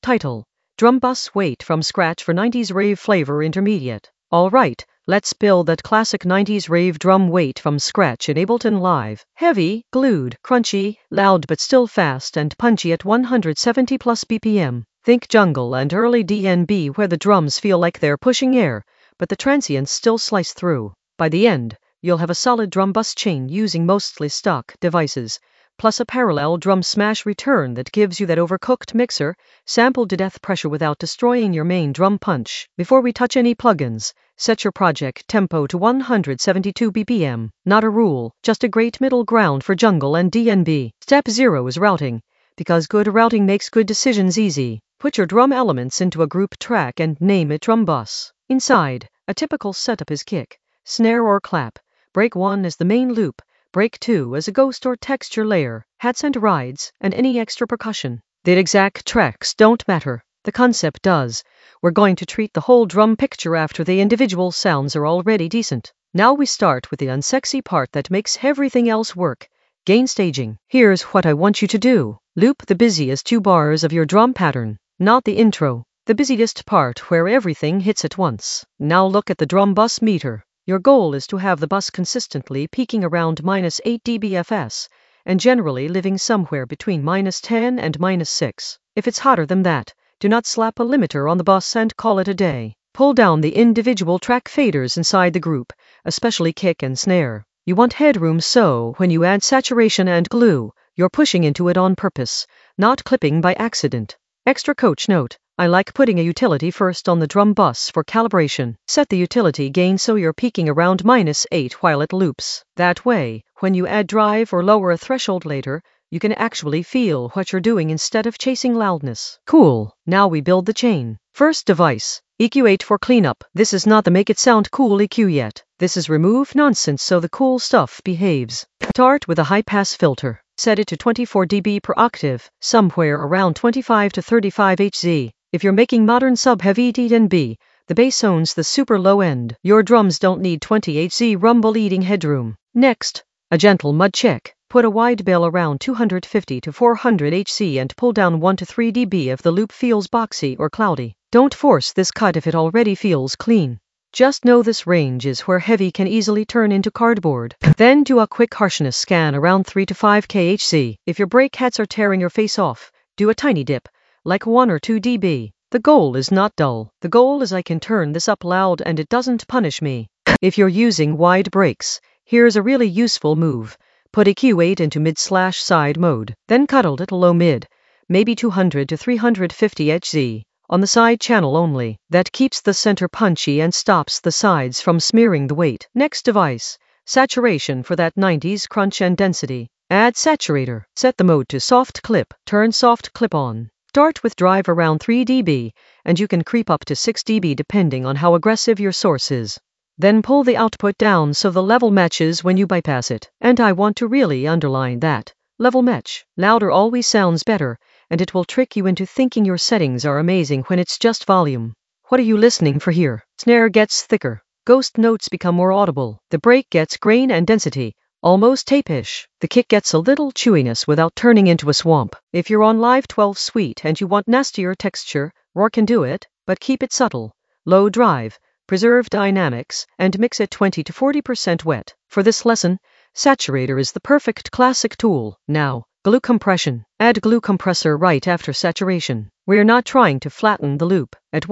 Title: Drum Bus Weight from Scratch for 90s Rave Flavor Intermediate. Alright, let's build that classic 90s rave drum weight from scratch in Ableton Live. Heavy, glued, crunchy, loud but still fast and punchy at 170 plus BPM. Think jungle and early DnB where the drums feel like they're pushing air, but the transients still slice through. By the end, you'll have a solid drum bus chain using mostly stock devices, plus a parallel drum smash return that gives you that overcooked mixer, sampled to death pressure without destroying your main drum punch. Before we touch any plugins, set your project tempo to 172 BPM. Not a rule, just a great middle ground for jungle and DnB. Step 0 is routing, because good routing makes good decisions easy. Put your drum elements into a group track and name it drum bus. Inside, a typical setup is kick, snare or clap. Break 1 is the main loop. Break 2 as a ghost or texture layer, hats and rides, and any extra percussion. The exact tracks don't matter. The concept does. We're going to treat the whole drum picture after the individual sounds are already decent. Now we start with the unsexy part that makes everything else work. Gain staging. Here's what I want you to do. Loop the busiest 2 bars of your drum pattern, not the intro. The busiest part where everything hits at once. Now look at the drum bus meter. Your goal is to have the bus consistently peaking around -8 dBFS, and generally living somewhere between -10 and -6. If it's hotter than that, do not slap a limiter on the bus and call it a day. Pull down the individual track faders inside the group, especially kick and snare. You want headroom, so when you add saturation and glue, you're pushing into it on purpose, not clipping by accident. Extra coach note: I like putting a utility first on the drum bus for calibration. Set the utility gain so you're peaking around -8 while it loops. That way, when you add drive or lower a threshold later, you can actually feel what you're doing instead of chasing loudness. Cool. Now we build the chain. First device, EQ8 for cleanup. This is not the make it sound cool EQ yet. This is remove nonsense so the cool stuff behaves. Start with a high-pass filter. Set it to 24 dB per octave, somewhere around 25 to 35 Hz. If you're making modern sub-heavy DnB, the bass owns the super low end. Your drums don't need 20 Hz rumble eating headroom. Next, a gentle mud check. Put a wide bell around 250 to 400 Hz and pull down 1 to 3 dB if the loop feels boxy or cloudy. Don't force this cut if it already feels clean. Just know this range is where heavy can easily turn into cardboard. Then do a quick harshness scan around 3 to 5 kHz. If your brake hats are tearing your face off, do a tiny dip, like 1 or 2 dB. The goal is not dull. The goal is I can turn this up loud and it doesn't punish me. If you're using wide brakes, here's a really useful move. Put EQ8 into mid/side mode, then cuddle it low mid, maybe 200 to 350 Hz, on the side channel only. That keeps the center punchy and stops the sides from smearing the weight. Next device, saturation for that 90s crunch and density. Add saturator. Set the mode to soft clip. Turn soft clip on. Start with drive around 3 dB, and you can creep up to 6 dB depending on how aggressive your source is. Then pull the output down so the level matches when you bypass it. And I want to really underline that. Level match. Louder always sounds better, and it will trick you into thinking your settings are amazing when it's just volume. What are you listening for here? Snare gets thicker. Ghost notes become more audible. The break gets grain and density, almost tape-ish. The kick gets a little chewiness without turning into a swamp. If you're on Live 12 Suite and you want nastier texture, Roar can do it, but keep it subtle. Low drive, preserve dynamics, and mix it 20 to 40% wet. For this lesson, saturator is the perfect classic tool. Now, glue compression. Add glue compressor right after saturation. We're not trying to flatten the loop. At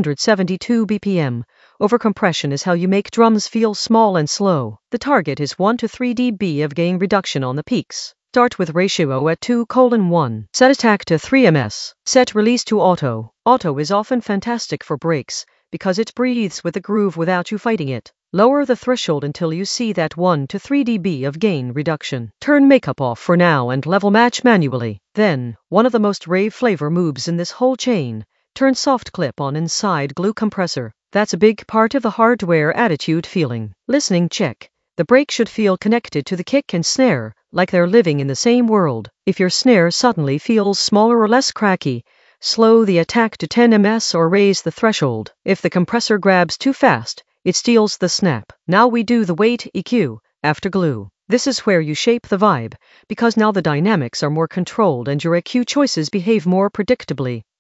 172 BPM, overcompression is how you make drums feel small and slow. The target is 1 to 3 dB of gain reduction on the peaks. Start with ratio at 2:1. Set attack to 3 ms. Set release to auto. Auto is often fantastic for breaks, because it breathes with the groove without you fighting it. Lower the threshold until you see that 1 to 3 dB of gain reduction. Turn makeup off for now and level match manually. Then, one of the most rave flavor moves in this whole chain, turn soft clip on inside glue compressor. That's a big part of the hardware attitude feeling. Listening check. The break should feel connected to the kick and snare, like they're living in the same world. If your snare suddenly feels smaller or less cracky, slow the attack to 10 ms or raise the threshold. If the compressor grabs too fast, it steals the snap. Now we do the weight EQ, after glue. This is where you shape the vibe, because now the dynamics are more controlled and your EQ choices behave more predictably.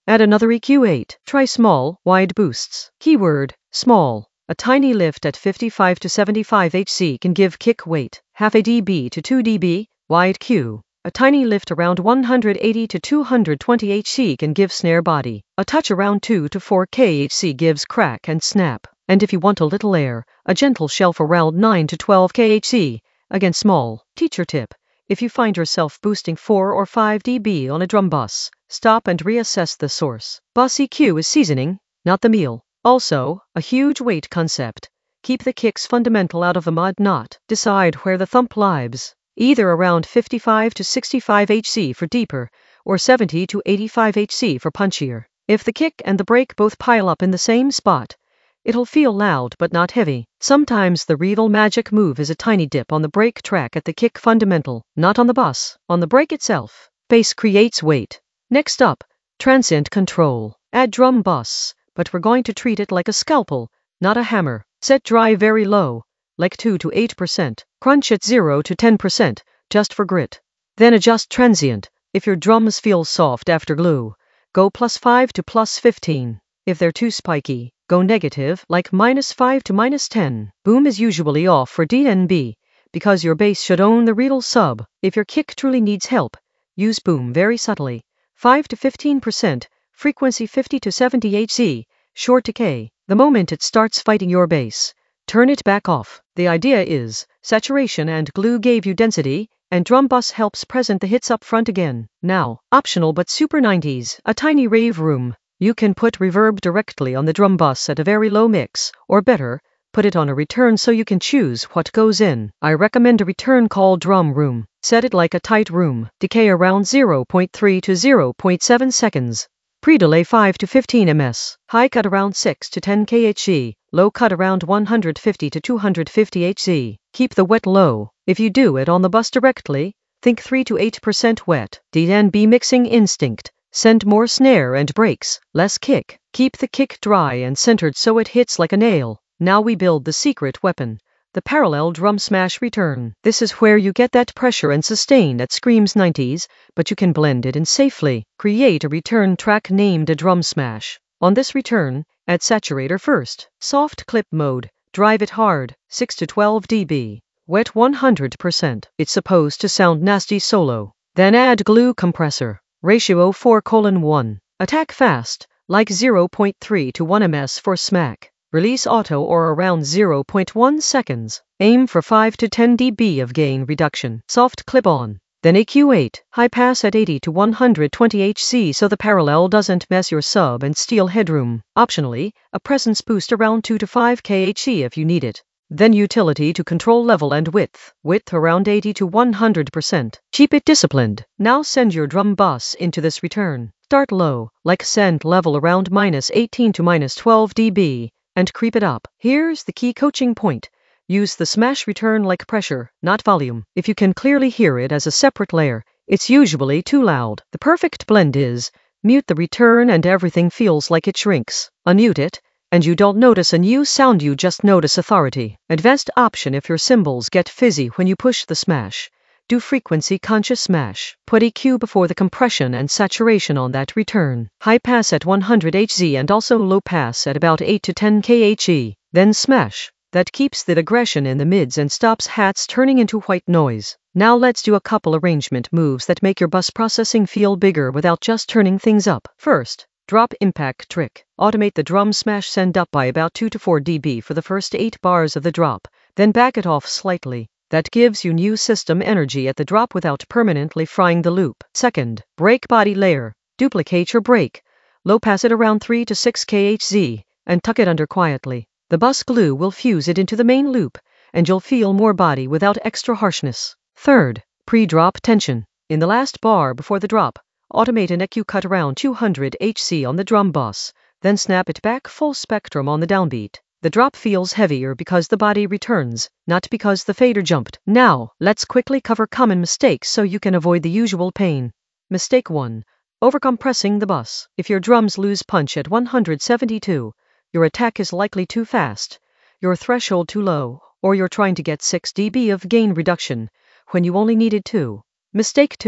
Add another EQ8. Try small, wide boosts. Keyword, small. A tiny lift at 55 to 75 Hz can give kick weight, half a dB to 2 dB, wide Q. A tiny lift around 180 to 220 Hz can give snare body. A touch around 2 to 4 kHz gives crack and snap. And if you want a little air, a gentle shelf around 9 to 12 kHz. Again small. Teacher tip. If you find yourself boosting 4 or 5 dB on a drum bus, stop and reassess the source. Bus EQ is seasoning, not the meal. Also, a huge weight concept. Keep the kicks fundamental out of the mud knot. Decide where the thump lies. Either around 55 to 65 Hz for deeper, or 70 to 85 Hz for punchier. If the kick and the break both pile up in the same spot, it'll feel loud but not heavy. Sometimes the real magic move is a tiny dip on the break track at the kick fundamental, not on the bus, on the break itself. Bass creates weight. Next up, transient control. Add drum bus, but we're going to treat it like a scalpel, not a hammer. Set dry very low, like 2 to 8%. Crunch at 0 to 10%, just for grit. Then adjust transient. If your drums feel soft after glue, go +5 to +15. If they're too spiky, go negative, like -5 to -10. Boom is usually off for DNB, because your bass should own the real sub. If your kick truly needs help, use boom very subtly. 5 to 15%, frequency 50 to 70 Hz, short decay. The moment it starts fighting your bass, turn it back off. The idea is, saturation and glue gave you density, and drum bus helps present the hits up front again. Now, optional but super 90s, a tiny rave room. You can put reverb directly on the drum bus at a very low mix, or better, put it on a return so you can choose what goes in. I recommend a return called drum room. Set it like a tight room. Decay around 0.3 to 0.7 seconds. Pre-delay 5 to 15 ms. High cut around 6 to 10 kHz. Low cut around 150 to 250 Hz. Keep the wet low. If you do it on the bus directly, think 3 to 8% wet. DNB mixing instinct. Send more snare and breaks, less kick. Keep the kick dry and centered so it hits like a nail. Now we build the secret weapon. The parallel drum smash return. This is where you get that pressure and sustain that screams 90s, but you can blend it in safely. Create a return track named a drum smash. On this return, add saturator first. Soft clip mode. Drive it hard, 6 to 12 dB. Wet 100%. It's supposed to sound nasty solo. Then add glue compressor. Ratio 4:1. Attack fast, like 0.3 to 1 ms for smack. Release auto or around 0.1 seconds. Aim for 5 to 10 dB of gain reduction. Soft clip on. Then EQ8. High pass at 80 to 120 Hz so the parallel doesn't mess your sub and steal headroom. Optionally, a presence boost around 2 to 5 kHz if you need it. Then utility to control level and width. Width around 80 to 100%. Keep it disciplined. Now send your drum bus into this return. Start low, like send level around -18 to -12 dB. And creep it up. Here's the key coaching point. Use the smash return like pressure, not volume. If you can clearly hear it as a separate layer, it's usually too loud. The perfect blend is, mute the return and everything feels like it shrinks. Unmute it, and you don't notice a new sound, you just notice authority. Advanced option if your cymbals get fizzy when you push the smash. Do frequency conscious smash. Put EQ before the compression and saturation on that return. High pass at 100 Hz and also low pass at about 8 to 10 kHz. Then smash. That keeps the aggression in the mids and stops hats turning into white noise. Now let's do a couple arrangement moves that make your bus processing feel bigger without just turning things up. First, drop impact trick. Automate the drum smash send up by about 2 to 4 dB for the first 8 bars of the drop. Then back it off slightly. That gives you new system energy at the drop without permanently frying the loop. Second, break body layer. Duplicate your break. Low pass it around 3 to 6 kHz, and tuck it under quietly. The bus glue will fuse it into the main loop, and you'll feel more body without extra harshness. Third, pre-drop tension. In the last bar before the drop, automate an EQ cut around 200 Hz on the drum bus, then snap it back full spectrum on the downbeat. The drop feels heavier because the body returns, not because the fader jumped. Now, let's quickly cover common mistakes so you can avoid the usual pain. Mistake 1. Overcompressing the bus. If your drums lose punch at 172, your attack is likely too fast, your threshold too low, or you're trying to get 6 dB of gain reduction when you only needed 2. Mistake 2.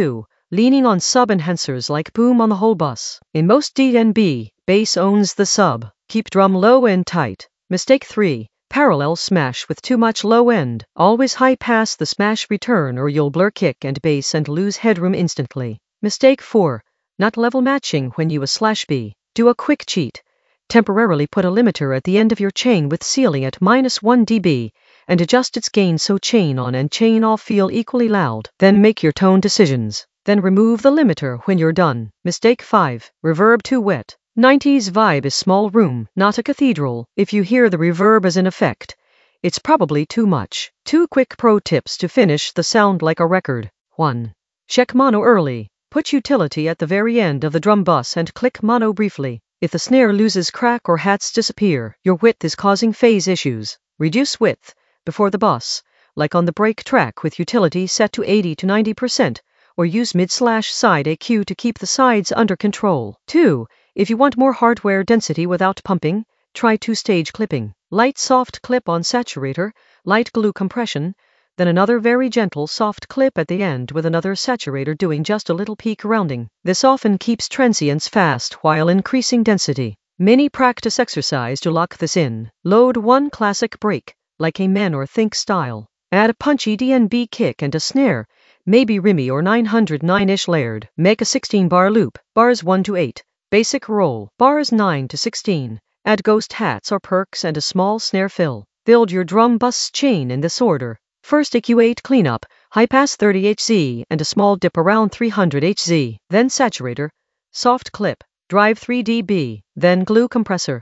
leaning on sub-enhancers like boom on the whole bus. In most DnB, bass owns the sub. Keep drum low and tight. Mistake 3. Parallel smash with too much low end. Always high pass the smash return or you'll blur kick and bass and lose headroom instantly. Mistake 4. Not level matching when you /B. Do a quick cheat. Temporarily put a limiter at the end of your chain with ceiling at -1 dB and adjust its gain so chain on and chain off feel equally loud. Then make your tone decisions. Then remove the limiter when you're done. Mistake 5. Reverb too wet. 90s vibe is small room, not a cathedral. If you hear the reverb as an effect, it's probably too much. 2 quick pro tips to finish the sound like a record. 1. Check mono early. Put utility at the very end of the drum bus and click mono briefly. If the snare loses crack or hats disappear, your width is causing phase issues. Reduce width before the bus, like on the break track with utility set to 80 to 90%, or use mid/side EQ to keep the sides under control. 2. If you want more hardware density without pumping, try 2-stage clipping. Light soft clip on saturator, light glue compression, then another very gentle soft clip at the end with another saturator doing just a little peak rounding. This often keeps transients fast while increasing density. Mini practice exercise to lock this in. Load 1 classic break, like a Men or Think style. Add a punchy DnB kick and a snare, maybe Remy or 909-ish layered. Make a 16-bar loop, bars 1 to 8. Basic roll, bars 9 to 16. Add ghost hats or perks and a small snare fill. Build your drum bus chain in this order. First EQ8 cleanup, high pass 30 Hz and a small dip around 300 Hz. Then saturator, soft clip, drive 3 dB. Then glue compressor,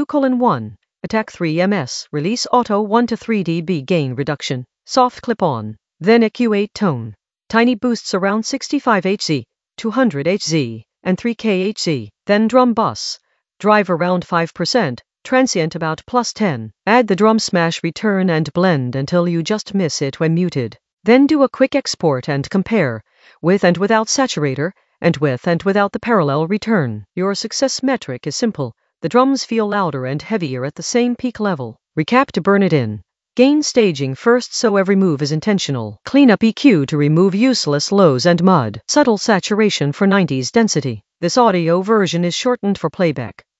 2:1. Attack 3 ms, release auto 1 to 3 dB gain reduction. Soft clip on. Then EQ8 tone. Tiny boosts around 65 Hz, 200 Hz. And 3K Hz, then drum bus, drive around 5%, transient about +10, add the drum smash return and blend until you just miss it when muted. Then do a quick export and compare, with and without saturator, and with and without the parallel return. Your success metric is simple, the drums feel louder and heavier at the same peak level. Recap to burn it in. Gain staging first so every move is intentional. Clean up EQ to remove useless lows and mud. Subtle saturation for 90s density. This audio version is shortened for playback.